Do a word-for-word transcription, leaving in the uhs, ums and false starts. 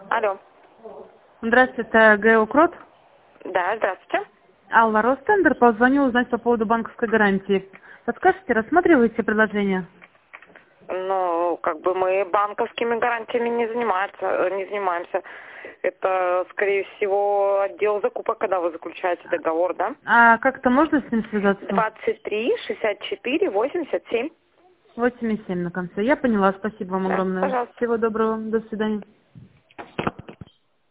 Алло. Здравствуйте, это ГЭО Крот. Да, здравствуйте. Алла Ростендер, позвоню узнать по поводу банковской гарантии. Подскажите, рассматриваете предложение? Ну, как бы мы банковскими гарантиями не занимаемся, не занимаемся. Это, скорее всего, отдел закупок, когда вы заключаете договор, да? А как-то можно с ним связаться? двадцать три шестьдесят четыре восемьдесят семь. восемьдесят семь на конце. Я поняла, спасибо вам Да, огромное. пожалуйста. Всего доброго, до свидания.